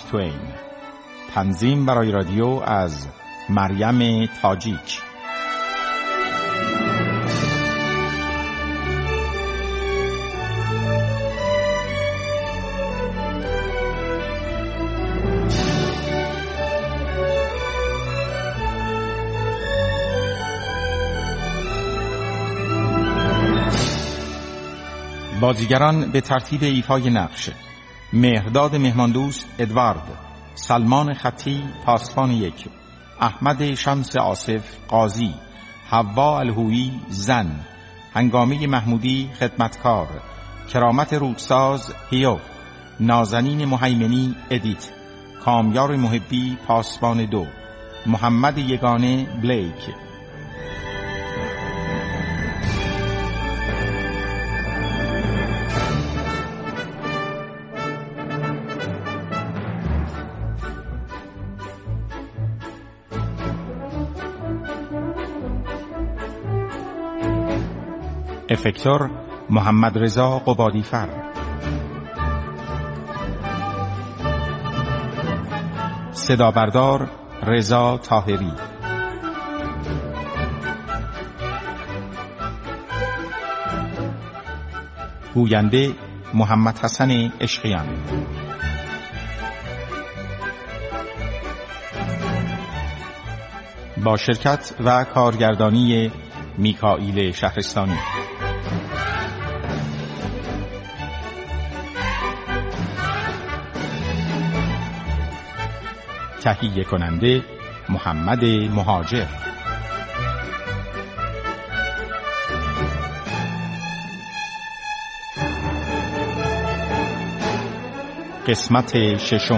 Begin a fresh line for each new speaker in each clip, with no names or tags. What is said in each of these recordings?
توین. تنظیم برای رادیو از مریم تاجیک. بازیگران به ترتیب ایفای نقش: مهرداد مهماندوست ادوارد، سلمان خطی پاسبان 1، احمد شمس آصف قاضی، حوا الهویی زن، هنگامه محمودی خدمتکار، کرامت رودساز هیو، نازنین مهیمنی ادیت، کامیار محبی پاسبان 2، محمد یگانه بلیک. افکتور محمد رضا قبادیفر. صدا بردار رضا طاهری. گوینده محمد حسن عشقیان. با شرکت و کارگردانی میکائیل شهرستانی. تهیه کننده محمد مهاجر. قسمت 6.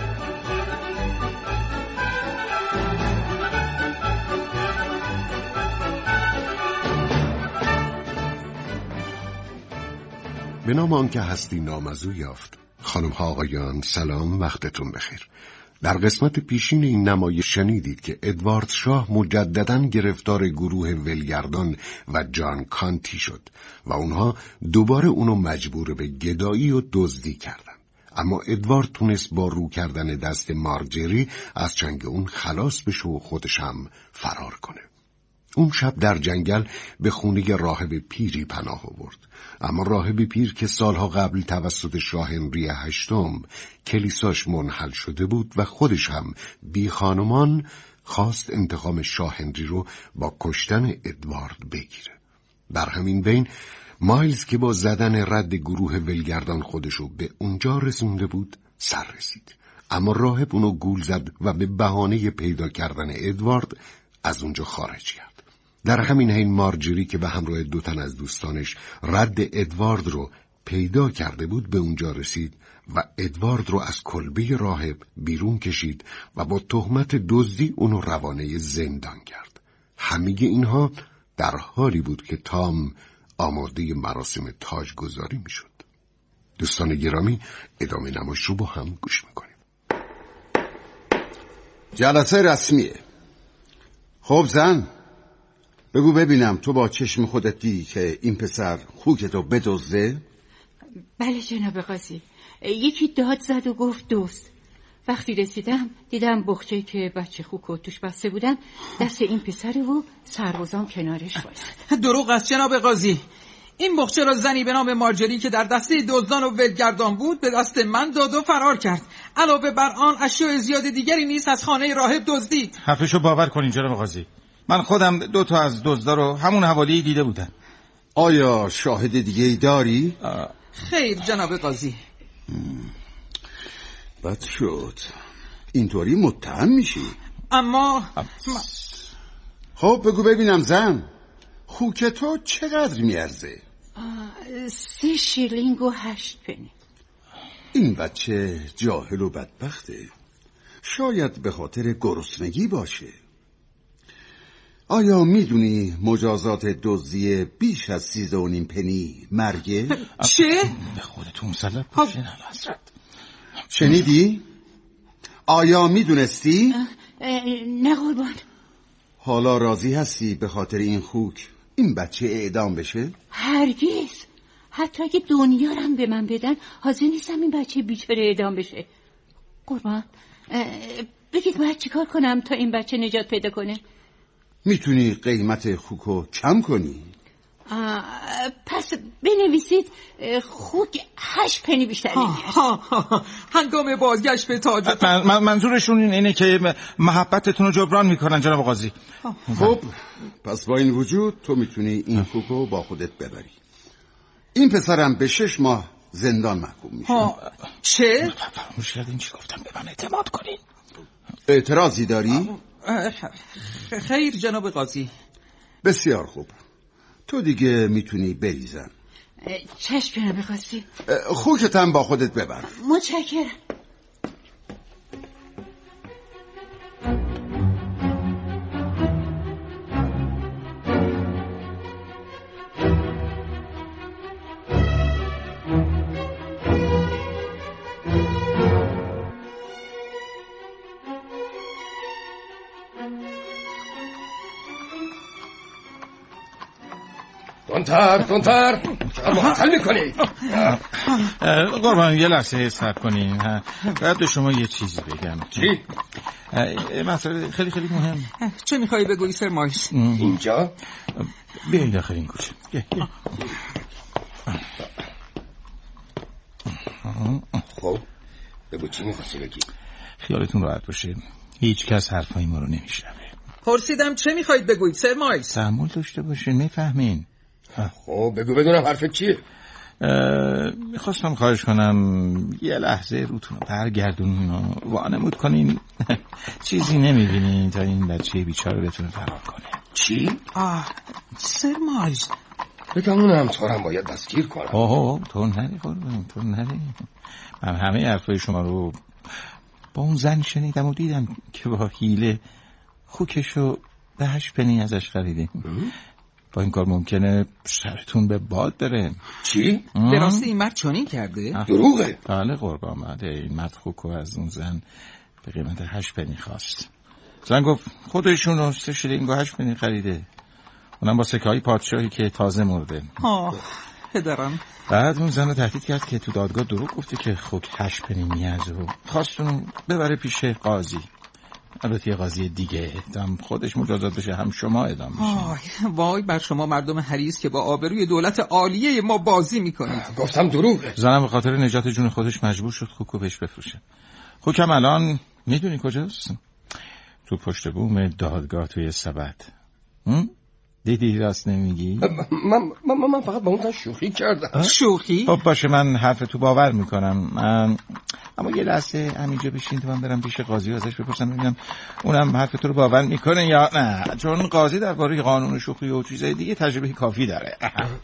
به نام آنکه هستی نامزو یافت. خانم ها آقایان سلام، وقتتون بخیر. در قسمت پیشین این نمایش شنیدید که ادوارد شاه مجدداً گرفتار گروه ولگردان و جان کانتی شد و اونها دوباره اونو مجبور به گدایی و دزدی کردن. اما ادوارد تونست با رو کردن دست مارجری از چنگ اون خلاص بشه و خودش هم فرار کنه. اون شب در جنگل به خونه راهب پیری پناه آورد. اما راهب پیر که سالها قبل توسط شاه هنری 8 کلیساش منحل شده بود و خودش هم بی خانمان خواست انتقام شاه هنری رو با کشتن ادوارد بگیره. در همین بین مایلز که با زدن رد گروه ولگردان خودشو به اونجا رسونده بود سر رسید. اما راهب اونو گول زد و به بهانه پیدا کردن ادوارد از اونجا خارج کرد. در همین حین مارجری که به همراه 2 تن از دوستانش رد ادوارد رو پیدا کرده بود به اونجا رسید و ادوارد رو از کلبه راهب بیرون کشید و با تهمت دزدی اونو روانه زندان کرد. همه اینها در حالی بود که تام آماده مراسم تاجگذاری می شد. دوستان گرامی، ادامه نمایش رو با هم گوش میکنیم.
جلسه رسمیه. خب زن، بگو ببینم تو با چشم خودت دیدی که این پسر خوکتو بدزده؟
بله جناب قاضی، یکی داد زد و گفت دزد. وقتی رسیدم دیدم بخچه‌ای که بچه خوکو توش بسته بودن دست این پسر و سربازان کنارش وایساد.
دروغ است جناب قاضی. این بخچه را زنی به نام مارجری که در دسته دزدان و ولگردان بود به دست من داد و فرار کرد. علاوه بر آن اشیاء زیاد دیگری نیز از خانه راهب دزدید.
حرفشو باور کنین جناب قاضی، من خودم 2 تا از دزدا رو همون حوالی دیده بودم.
آیا شاهد دیگه ای داری؟
خیر جناب قاضی.
بد شد، اینطوری متهم میشی.
اما
خب بگو ببینم زن، خوک تو چقدر میارزه؟
3 شیلینگ و 8 پنی.
این بچه جاهل و بدبخته، شاید به خاطر گرسنگی باشه. آیا میدونی مجازات دزدی بیش از 13.5 پنی مرگه؟
چه؟
به خودتون مسلط باشین حضرت.
شنیدی؟ آیا میدونستی؟
نه قربان.
حالا راضی هستی به خاطر این خوک این بچه اعدام بشه؟
هرگز. حتی اگه دنیا رو هم به من بدن حاضر نیستم این بچه بیچاره اعدام بشه. قربان بگید باید چیکار کنم تا این بچه نجات پیدا کنه؟
میتونی قیمت خوکو کم کنی؟
پس بنویسید خوک 8 پنی بیشتر نمیاد.
هنگام بازگشت به تاج.
منظورشون اینه که محبتتون رو جبران میکنن جناب قاضی.
خب پس با این وجود تو میتونی این خوکو با خودت ببری. این پسرم به 6 ماه زندان محکوم میشه.
چه؟
فراموش کردین چی گفتم، به من اعتماد کنین.
اعتراضی داری؟
خیر جناب قاضی.
بسیار خوب، تو دیگه میتونی بریزن.
چشم جناب قاضی.
خوکتم با خودت ببر.
متشکرم.
تندتر چقدر معطل میکنی؟
قربان یه لحظه صبر کنین. باید به شما یه چیزی بگم.
چی؟
مسئله خیلی خیلی مهم.
چه میخوایی بگویی سر مایلز؟
اینجا؟
بیایید داخل این کوچه.
خب بگو چی میخواستی بگی؟
خیالتون راحت باشه، هیچ کس حرفای ما رو نمیشنوه.
پرسیدم چه میخواید بگویید سر مایلز؟
تحمل داشته باشین، میفهمین.
خب بگو بدونم حرفت چیه؟
میخواستم خواهش کنم یه لحظه روتون رو برگردونین و وانمود کنین چیزی نمیبینین تا این بچه بیچاره بتونه فرار کنه.
چی؟
سر مایلز
بگمونم تو هم باید دستگیر کنم.
تو نری قربان، تو نری. من همه حرفای شما رو با اون زن شنیدم و دیدم که با حیله خوکشو به 8 پنی ازش خریده. با این کار ممکنه سرتون به باد بره.
چی؟
به راستی این مرد چنین کرده؟
دروغه.
بله قربان، بله این مرد خوکو از اون زن به قیمت 8 پنی خواست. زن گفت خودشون رو 3 شیلینگ و 8 پنی خریده، اونم با سکه های پادشاهی که تازه مرده.
پدرم.
بعد اون زن رو تهدید کرد که تو دادگاه دروغ گفته که خوک 8 پنی میارزه و خواست اونو ببره پیش قاضی. البته یه قاضی دیگه، هم خودش مجازات بشه هم شما اعدام بشین.
وای بر شما مردم حریص که با آبروی دولت عالیه ما بازی میکنید.
گفتم دروغه.
زنم به خاطر نجات جون خودش مجبور شد خوکو بهش بفروشه. خوکم الان میدونی کجاست؟ تو پشت بوم دادگاه توی سبد. دیدی راست نمیگی؟
من فقط با اون شوخی کردم.
شوخی؟
خب باشه، من حرف تو باور میکنم. اما یه لحظه همینجا بشین تو من برم پیش قاضی ازش بپرسم ببینم اونم حرف تو رو باور میکنه یا نه، چون قاضی درباره قانون شوخی و چیزای دیگه تجربه کافی داره.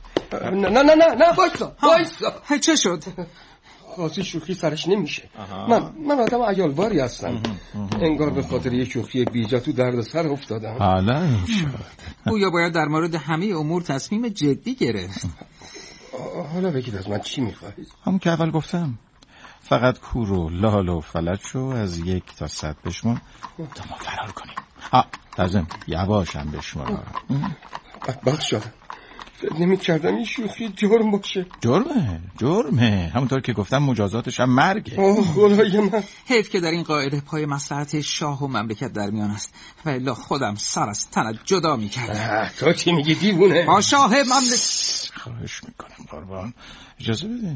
نه وایسا.
چه شد؟
قاضی شوخی سرش نمیشه. من آدم عیالواری هستم. انگار به خاطر یه شوخی بیجا تو دردسر افتادم.
حالا این شد.
گویا باید در مورد همه امور تصمیم جدی گرفت.
حالا بگید از من چی میخواید؟
همون که اول گفتم، فقط کور و لال و فلج شو از 1 تا 100 بشمار تا ما فرار کنیم. لازم یواشم بشمار.
بدبخت شدم، نمی کردم این شوخی جرم باشه.
جرمه همونطور که گفتم مجازاتش هم مرگه.
خدای من،
حیف که در این قاعده پای مصلحت شاه و مملکت در میان است و الا خودم سر از تنت جدا میکردم.
تو چی میگی دیوونه؟
با شاه مملکت.
خواهش میکنم قربان اجازه بده.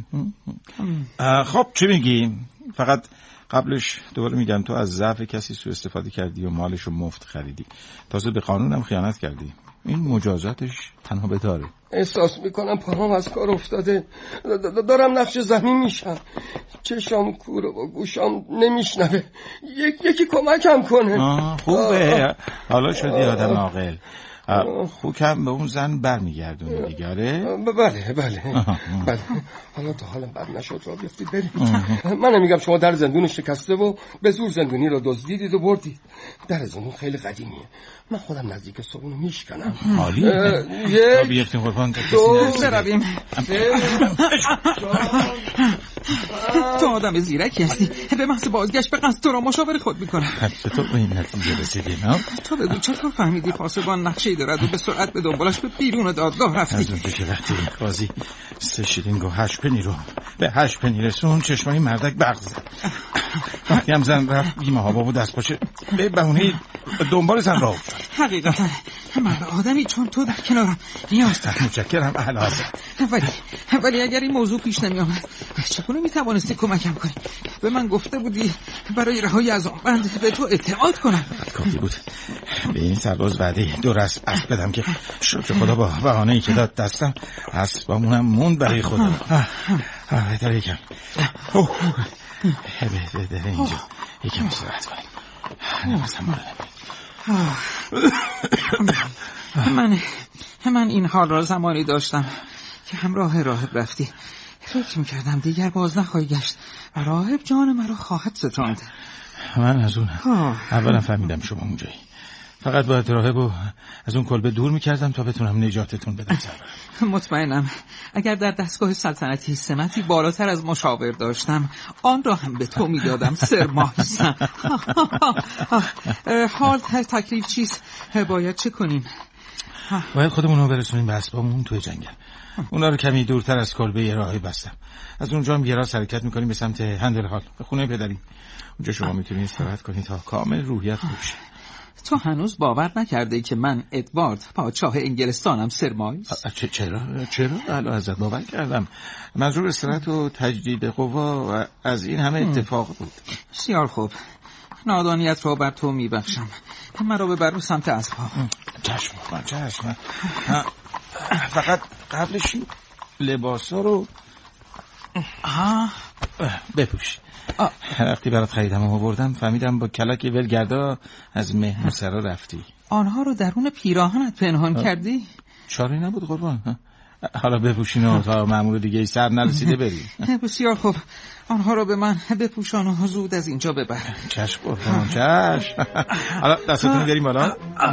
خب چی میگی؟ فقط قبلش دوباره میگم تو از ضعف کسی سوء استفاده کردی و مالش رو مفت خریدی، تازه به قانونم خیانت کردی. این مجازاتش تنها به داره.
احساس میکنم پاهم از کار افتاده، دارم نقش زمین میشم، چشام کوره و گوشام نمیشنوه، یکی کمکم کنه.
خوبه حالا شدی آدم عاقل. خوکم به اون زن برمیگردونه دیگره؟
بله. حالا تا حالا بد نشد را بیفتید برید. من نمیگم شما در زندون شکسته و به زور زندونی را دزدیدید و بردید. در زندون خیلی قدیمیه، من خودم نزدیک صابون میشکنم.
عالیه. تا بیفتیم قربان تا کسی
برویم. تو آدم زیرکی هستی، به محض بازگشت به قصد تو را مشاور خود میکنم.
تو به این نتیجه رسیدی نه؟
تو بگو چطور فهمیدی پاسبان نقشه دارد و به سرعت به دنبالش به بیرون دادگاه رفتی.
از اونجا که وقتی قاضی 3 شیلینگ و 8 پنی رو به 8 پنی رسون چشمای مردک برق زد. وقتی هم زن رفت بیمه ها و دست پاچه به بهونه دنبال زن راه افتاد.
حقیقتا من به آدمی چون تو در کنارم نیاز دارم.
متشکرم اهل حضرت.
ولی اگر این موضوع پیش نمی آمد چگونه می توانستی کمکم کنی؟ به من گفته بودی برای رهایی از آن بند به تو اعتماد کنم.
کافی بود به این سرباز وعده 2 رسم اسب بدم که شکر خدا با بهانه‌ای که داد دستم اسبامونم موند برای خودم. بهتر یکم بهتر اینجا یکم استراحت کنیم. نفسم
من این حال را زمانی داشتم که همراه راهب رفتی. فکر می‌کردم دیگر باز نخواهی گشت و راهب جان مرا خواهد ستاند.
من از اون اولا فهمیدم شما اونجایی. فقط باید راهبو از اون کلبه دور می‌کردم تا بتونم نجاتتون بدم.
مطمئنم اگر در دستگاه سلطنتی سمتی بالاتر از مشاور داشتم آن را هم به تو میدادم. سر مایس. حال تکلیف چیست؟ باید چه کنیم؟
باید خودمون رو برسونیم به اسبامون توی جنگل. اونا رو کمی دورتر از کلبه راهی بستم. از اونجا هم یه راست حرکت میکنیم به سمت هندل هال، به خونه پدریم. اونجا شما میتونید استراحت کنید تا کامل روحیت بشه.
تو هنوز باور نکرده که من ادوارد پادشاه انگلستانم سر مایلز؟
چرا؟ اعلی حضرت باور کردم. منظور استراحت و تجدید قوا و از این همه اتفاق بود.
بسیار خوب، نادانیت رو بر تو میبخشم. مرا ببر رو سمت اسب‌ها.
چشم. فقط قبلش این لباسا رو بپوش. وقتی برات خریدم و آوردم فهمیدم با کلک ولگردا از مهر سرا رفتی.
آنها رو درون پیراهنت پنهان کردی؟
چاره نبود قربان. حالا بپوشین و تا مأمور دیگه سر نرسیده بریم.
بسیار خوب، آنها رو به من بپوشان و زود از اینجا ببر.
چشم قربان، چشم. حالا دستتون بریم بالا.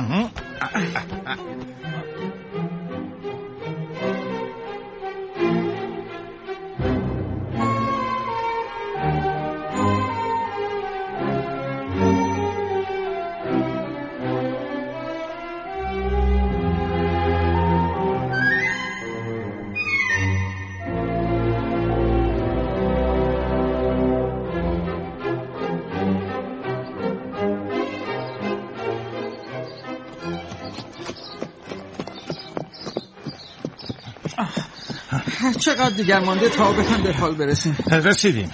چقدر دیگر مانده تا به هندل هال برسیم؟
رسیدیم.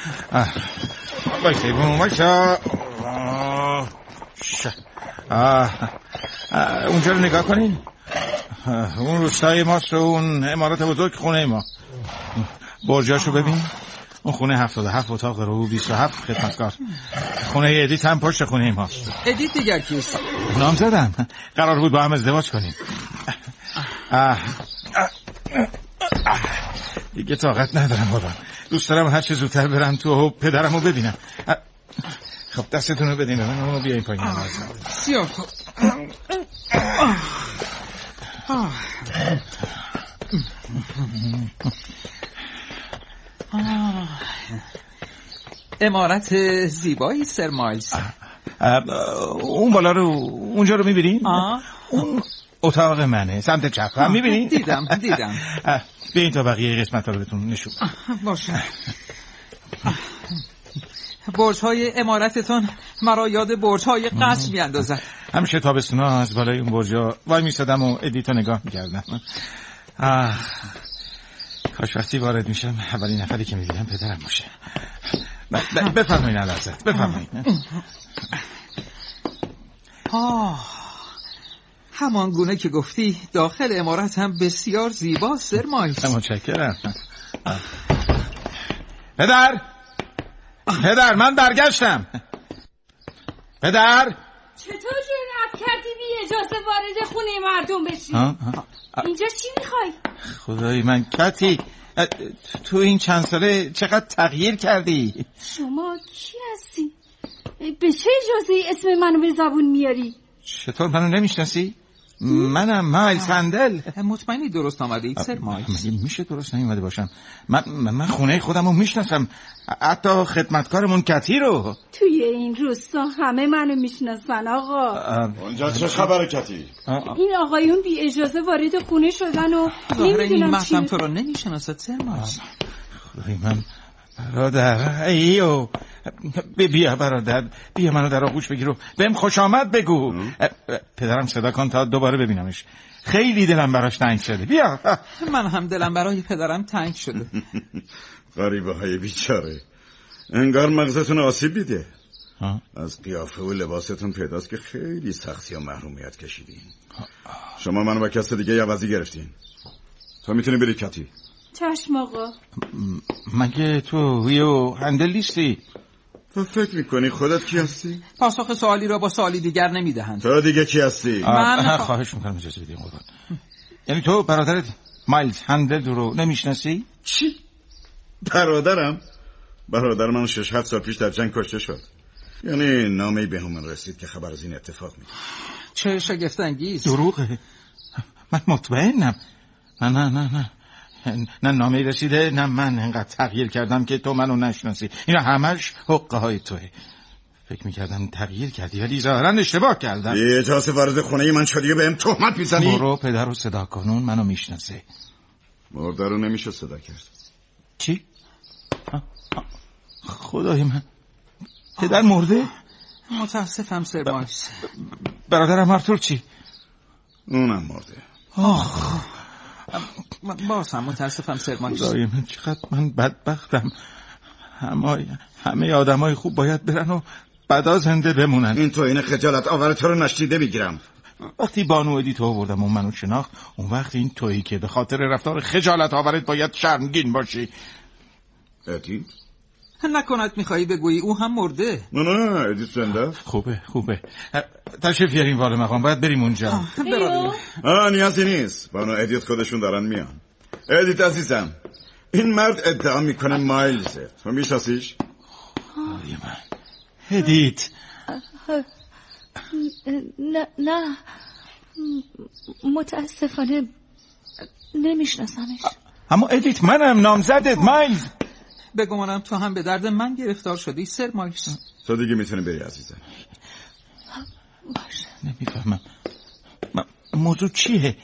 وایسا. اونجا رو نگاه کنین. اون روستای ماست و اون عمارت بزرگ خونه ما. برجاشو ببین. اون خونه 77 اتاق رو 27 خدمتکار. خونه ادیت هم پشت خونه ماست.
ادیت دیگر کیست؟
نام زدم. قرار بود با هم ازدواج کنیم. دیگه طاقت ندارم بابا. دوست دارم هر چه زودتر برم تو و پدرمو ببینم. خب دستتون رو بدین من اونو بیاین پایین.
بسیار خوب. عمارت زیبایی سر مایلز.
اون بالا رو اونجا رو میبینین؟ اون اتاق منه سمت چپ. هم میبینین؟
دیدم.
بیاین تا بقیه قسمت ها رو بهتون نشون.
باشه. برج‌های عمارتتون مرا یاد برج‌های قصر میاندازد.
همیشه تابستونا از بالای اون برج‌ها وای میسادم و ادیتو نگاه میکردم. کاش وقتی وارد میشم اولین نفری که میبینم پدرم باشه. بفرمایید حضرت، بفرمایید.
همان گونه که گفتی داخل عمارت هم بسیار زیبا سر مایلز.
متشکرم. پدر من برگشتم. پدر
چطور جرأت کردی بی اجازه وارد خونه مردم بشی؟ اینجا چی میخوای؟
خدای من کتی، تو این چند ساله چقدر تغییر کردی.
شما کی هستی؟ به چه اجازه اسم منو به زبون میاری؟
چطور منو نمیشناسی؟ منم مایلز هندل.
مطمئنی درست آمده اید سر مایلز؟
میشه درست نیومده باشم. من خونه خودمو میشناسم، حتی خدمتکارمون کتی رو.
توی این روستا همه منو میشناسن آقا.
اونجا چه خبره کتی؟
این آقایون بی اجازه وارد خونه شدن و نمیدونم چی.
من تو رو نمیشناسد سر مایلز.
خدای من برادر، ایو بیا برادر، بیا منو در آغوش بگیر و بهم خوش آمد بگو. پدرم صدا کن تا دوباره ببینمش، خیلی دلم براش تنگ شده. بیا.
من هم دلم برای پدرم تنگ شده.
غریبه های بیچاره، انگار مغزتون آسیب دیده. از قیافه و لباستون پیداست که خیلی سختی و محرومیت کشیدین. شما منو با کس دیگه عوضی گرفتین. تو میتونی بری کتی.
چشم آقا.
مگه تو ویو هندل نیستی؟
تو فکر میکنی خودت کی هستی؟
پاسخ سوالی را با سوالی دیگر نمیدهند.
تو دیگه کی هستی؟
من
خواهش میکنم اجازه بدین قربان. یعنی تو برادرت مایلز هندل رو نمیشناسی؟
چی؟ برادرم من 6-7 سال پیش در جنگ کشته شد. یعنی نامه‌ای به همون رسید که خبر از این اتفاق میده.
چه شگفت انگیز.
دروغه. من مطمئنم. نه نامه‌ای رسیده، نه من انقدر تغییر کردم که تو منو نشناسی. اینا همش حقه های توه. فکر میکردم تغییر کردی ولی ظاهرا اشتباه کردم.
بی اجازه وارد خونه من شدی و بهم تهمت میزنی؟
برو پدر رو صدا کن، اون منو میشناسه.
مرده رو نمیشه صدا کرد.
چی؟ خدای من، پدر مرده؟
متاسفم سر مایلز.
برادرم آرتور چی؟
اونم مرده.
بازم متاسفم سر مایلز.
خدای من، چقدر من بدبختم. همه آدمای خوب باید برن و بعدا زنده بمونن.
این تو این خجالت آور تو رو نشنیده بگیرم.
وقتی بانو ادیتو آوردم و منو شناخت، اون وقت این تویی که به خاطر رفتار خجالت آورت باید شرمگین باشی.
ادیت؟
نکند میخوایی بگویی او هم مرده؟
نه ادیت زنده.
خوبه. تشریف بیاریم وارد مقام، باید بریم اونجا.
نیازی نیست، بانو ادیت خودشون دارن میان. ادیت عزیزم، این مرد ادعا میکنه مایلزه، تو میشناسیش؟
من ادیت.
نه متاسفانه نمیشناسمش.
اما ادیت منم نامزدت مایلز.
بگمانم تو هم به درد من گرفتار شدی سر مایلز.
تو دیگه میتونی بری عزیزم.
باشه.
نمیفهمم موضوع چیه؟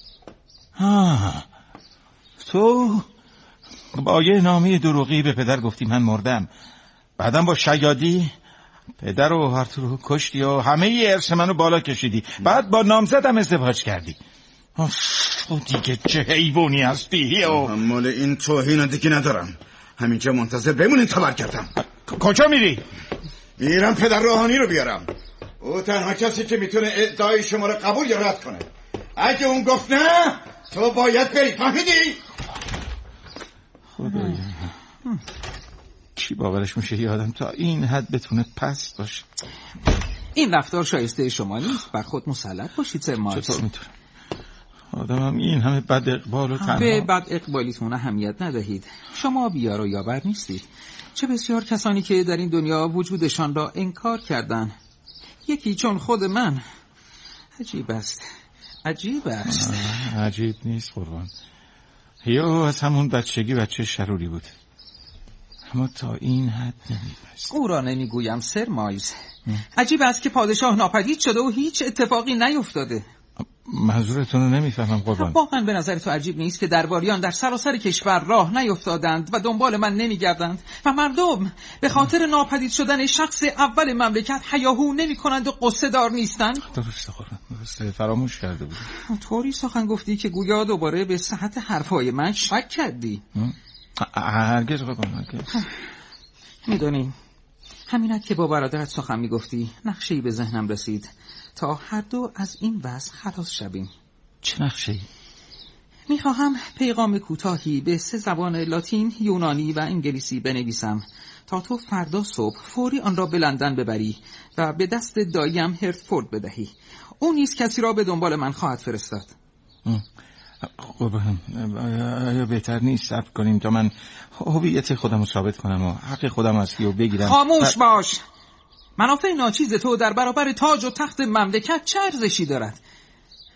تو با یه نامه دروغی به پدر گفتی من مردم، بعدم با شیادی پدر و آرتور رو کشتی و همه ارث منو بالا کشیدی، بعد با نامزدم ازدواج کردی. تو دیگه چه حیوانی هستی؟
مال این توهین دیگه ندارم، همینجا منتظر بمونین تا برگردم.
کجا میری؟
میرم پدر روحانی رو بیارم. او تنها کسی که میتونه ادعای شما رو قبول یا رد کنه. اگه اون گفت نه تو باید بری، فهمیدی؟
خدایا کی باورش میشه یه آدم تا این حد بتونه پست باشه؟
این رفتار شایسته شما نیست، بر خود مسلط باشید سر مایلز.
چطور میتونم؟ آدمم این همه بد اقبال و تنها.
به بد اقبالیتون اهمیت ندهید. شما بیار و یاور نیستید. چه بسیار کسانی که در این دنیا وجودشان را انکار کردن، یکی چون خود من. عجیب است.
عجیب نیست قربان. یا از همون بچه شروری بود، اما تا این حد نمی‌بست.
او را نمیگویم سر مایلز. عجیب است که پادشاه ناپدید شده و هیچ اتفاقی نیفتاده.
منظورتون رو نمیفهمم قربان.
واقعا به نظر تو عجیب نیست که درباریان در سراسر کشور راه نیفتادند و دنبال من نمیگردند و مردم به خاطر ناپدید شدن شخص اول مملکت هیاهو نمی‌کنند و قصه دار نیستند؟
درسته قربان، درسته، فراموش کرده بود.
طوری سخن گفتی که گویا دوباره به صحت حرفای من شک کردی.
هرگز قربان، هرگز.
میدونی همینت که با برادرت سخن میگفتی نقشه‌ای به ذهنم رسید تا هر دو از این وضع خلاص شویم.
چه نقشه‌ای؟
میخواهم پیغام کوتاهی به 3 زبان لاتین، یونانی و انگلیسی بنویسم تا تو فردا صبح فوری آن را به لندن ببری و به دست داییم هرتفورد بدهی. اون نیز کسی را به دنبال من خواهد فرستاد.
قربان، آیا بهتر نیست صبر کنیم تا من هویت خودم رو ثابت کنم و حق خودم اصلی رو بگیرم؟
خاموش باش. منافع ناچیز تو در برابر تاج و تخت مملکت چه ارزشی دارد؟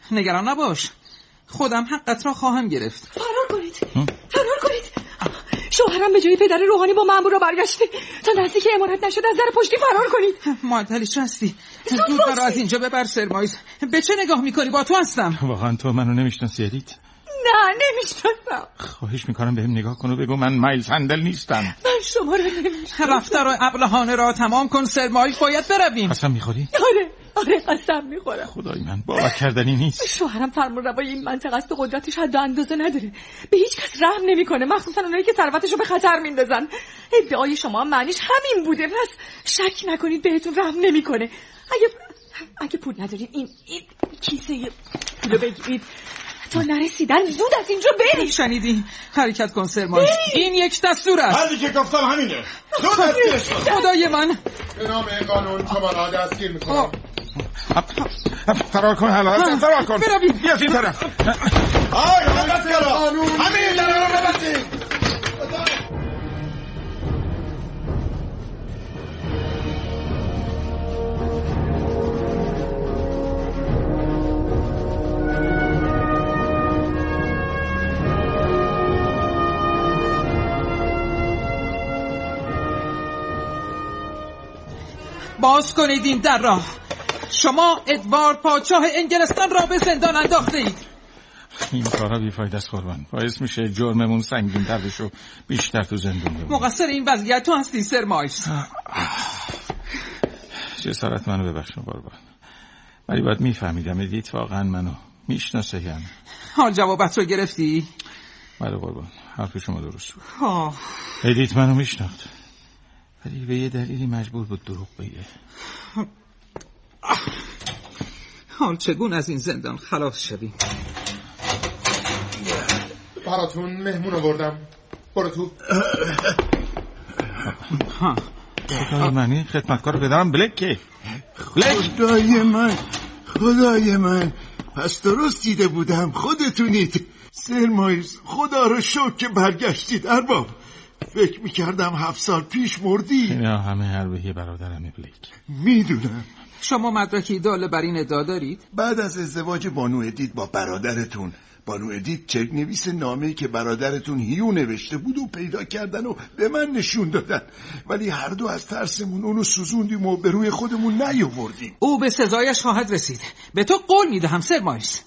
نگران نباش، خودم حقت را خواهم گرفت.
فرار کنید. شوهرم به جای پدر روحانی با مأمور را برگشته. تا نزدیک عمارت نشد از در پشتی فرار کنید.
معدلیش هستی. زود مرا از اینجا ببر سرمایز. به چه نگاه میکنی؟ با تو هستم.
واقعا تو منو نمیشناسی ادیت؟
نه نمیشناسم.
خواهش میکنم بهم نگاه کن و بگو من مایلز هندل نیستم.
من شما را نمیشناسم.
رفتار ابلهانه را تمام کن سرمایز، باید برویم.
قسم میخوری؟
آره قسم میخورم.
خدای من باور کردنی نیست.
شوهرم فرمانروای این منطقه است و قدرتش حد و اندازه نداره. به هیچ کس رحم نمیکنه، مخصوصا اونایی که ثروتشو به خطر میندازن. ادعای شما معنیش همین بوده، پس شک نکنید بهتون رحم نمیکنه. اگه پول ندارید این کیسه پولو بگیرید تا نرسیدن زود از اینجا برید.
شنیدی؟ حرکت کن سرمایز، این یک دستور است.
هرچی که گفتم همینه.
خدای من،
به نام این قانون شما را دستگیر میکنم.
فرار کن حالا، فرار کن. بیا این طرف.
همین در رو ببندید.
باز کنید این در را. شما ادوارد پادشاه انگلستان را به زندان انداخته اید.
این کارا بیفاید است قربان، باعث میشه جرممون سنگین تر بشه و بیشتر تو زندون بمونیم.
مقصر این وضعیت تو هستی سرمایز.
جسارت منو ببخش قربان، ولی باید میفهمیدم ادیت واقعا منو میشناسه یا نه.
حال جوابت رو گرفتی؟
بله قربان، حرف شما درست بود. ادیت منو میشناخت، ولی به یه دلیلی مجبور بود دروغ بگه.
حال چگونه از این زندان خلاص شدیم؟
براتون مهمون آوردم، برو تو.
خدای منی خدمتکار پدرم بلکه.
خدای من پس درست دیده بودم، خودتونید. سرمایز خدا رو شکر که برگشتید ارباب. فکر میکردم 7 سال پیش مردی.
اینا همه حربه برادرم بلیک.
میدونم.
شما مدرکی داله بر این ادعا دارید؟
بعد از ازدواج بانو ادیت با برادرتون، بانو ادیت چک نویس نامه‌ای که برادرتون هیو نوشته بود و پیدا کردن و به من نشون دادن، ولی هر دو از ترسمون اونو سوزوندیم و به روی خودمون نیاوردیم.
او به سزایش خواهد رسید، به تو قول میدهم سرمایز.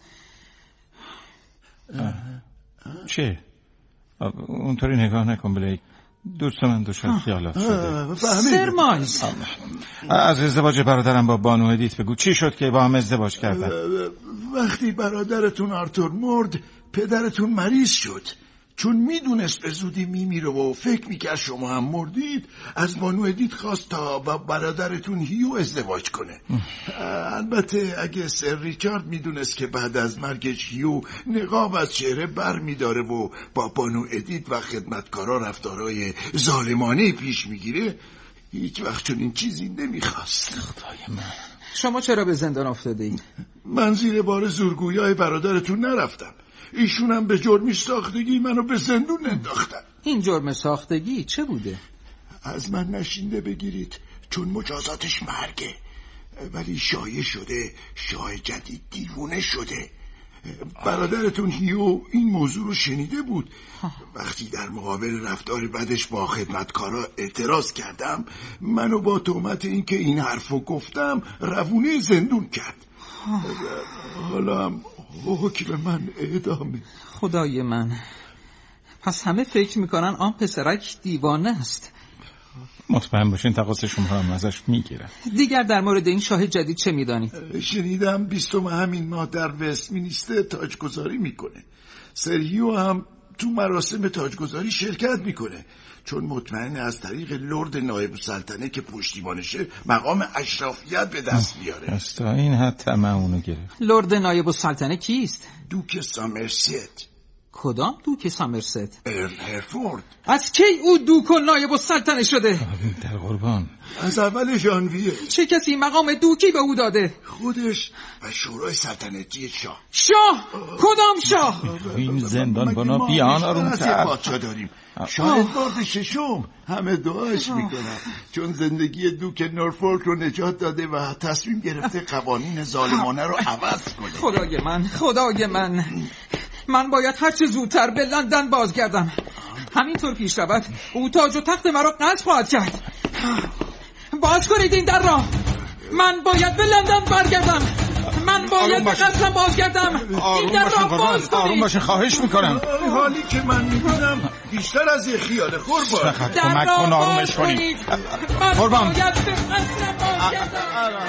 چه؟ اونطوری نگاه نکن بلیک، دوست من دچار خیالات شده.
سرمایز،
از
ازدواج برادرم با بانو ادیت بگو چی شد که با هم ازدواج کردن؟
وقتی برادرتون آرتور مرد پدرتون مریض شد، چون میدونست به زودی میمیره و فکر میکرد شما هم مردید، از بانو ادیت خواست تا با برادرتون هیو ازدواج کنه. البته اگه سر ریچارد میدونست که بعد از مرگش هیو نقاب از چهره بر میداره و با بانو ادیت و خدمتکارا رفتارهای ظالمانه پیش میگیره، هیچ وقت چون این چیزی نمیخواست.
خدای من،
شما چرا به زندان افتاده اید؟
من زیر بار زورگویای برادرتون نرفتم، ایشونم به جرم ساختگی منو به زندون انداختن.
این جرم ساختگی چه بوده؟
از من نشینده بگیرید، چون مجازاتش مرگه، ولی شایع شده شاه جدید دیوونه شده. برادرتون هیو این موضوع رو شنیده بود. وقتی در مقابل رفتار بدش با خدمتکارا اعتراض کردم، منو با تهمت این که این حرفو گفتم روونه زندون کرد. حالا هم حکم من اعدامه.
خدای من، پس همه فکر میکنن آن پسرک دیوانه است.
مطمئن باشین تقاضای شما هم ازش میگیرم.
دیگر در مورد این شاه جدید چه میدانید؟
شنیدم 20 همین ماه در وستمینستر تاجگذاری میکنه. سرهیو هم تو مراسم تاجگذاری شرکت میکنه، چون مطمئن از طریق لرد نایب السلطنه که پشتیبانشه مقام اشرافیت به دست بیاره.
استا این حد طمع اونو گرفت.
لرد نایب السلطنه کیست؟
دوک سامرست.
کدام دوک سامرست؟
هرفورد.
از کی او دوک و نایب السلطنه شده؟
در قربان،
از اول ژانویه.
چه کسی مقام دوکی به او داده؟
خودش و شورای سلطنتی شاه.
شاه؟ کدام شاه؟
این زندان بنا بیان آرومتر.
پادشاه داریم، شاه ادوارد ششم. همه دعاش میکنن چون زندگی دوک نورفولک رو نجات داده و تصمیم گرفته قوانین ظالمانه رو عوض کنه.
خدای من باید هر چه زودتر به لندن بازگردم. همینطور پیش رود او تاج و تخت مرا غصب خواهد کرد. باز کنید این در را. من باید به لندن برگردم. من باید به قصرم بازگردم. این در را باز کنید.
آروم باشین، خواهش میکنم.
حالی که من میبینم بیشتر از یه خیال قربان.
کمک کن آرومش کنید. قربان،
من باید به قصرم بازگردم.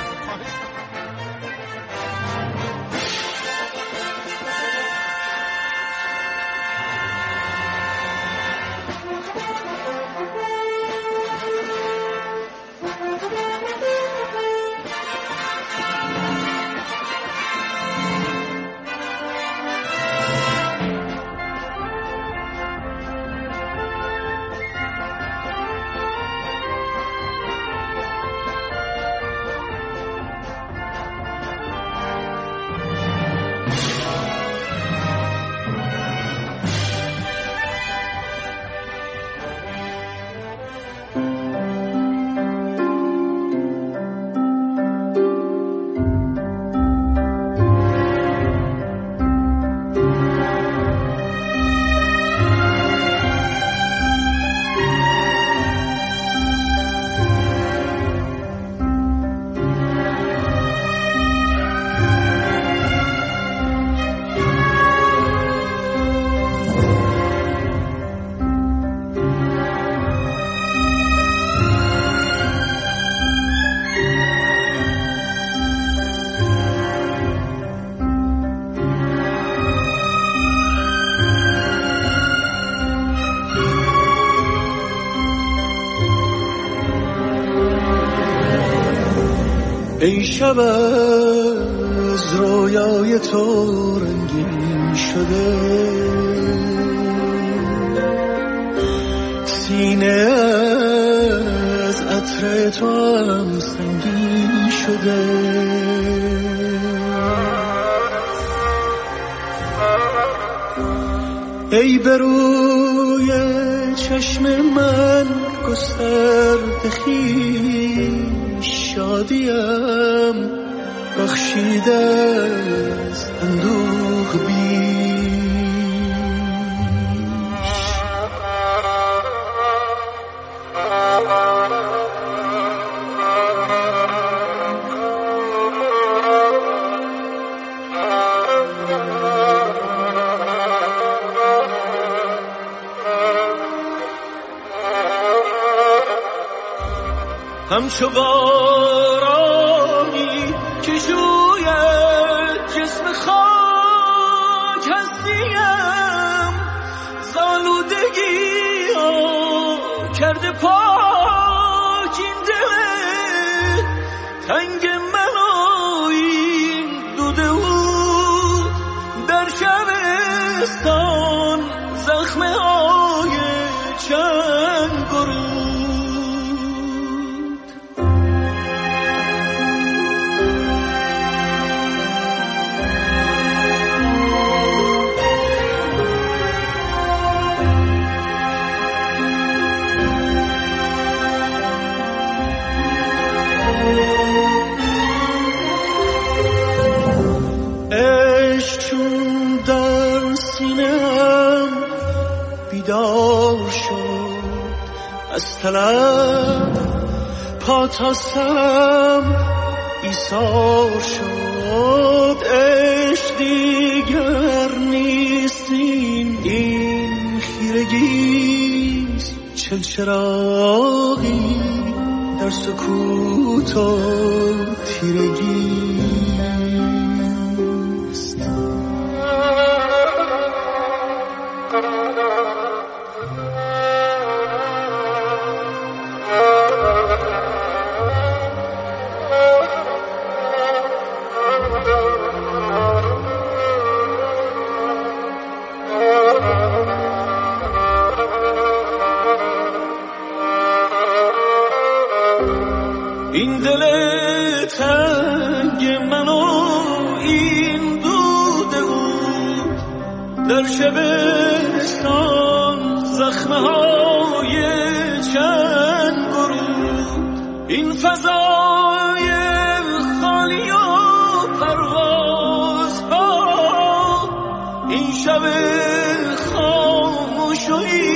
ای شب از رویای تو رنگین شده، سینه از عطر تو هم سنگین شده. ای به روی چشم من گسترده خویش، شادیم بخشیده از اندوه بیش. همچو بارانی که شوید جسم خاک هستیم، زالودگی ها کرده پاک این دل تنگ من و این دوده او در شبستان زخمه های چند گروه. بیدار شد از طلب، پا تا سرم ایثار شد. عشق دیگر نیست این خیرگیست، چلچراغی در سکوت و تیرگی. این دل تنگ منو این دود بود در شبستان زخمه های چند گروه این فضای خالی و پرواز ها این شب خاموش و این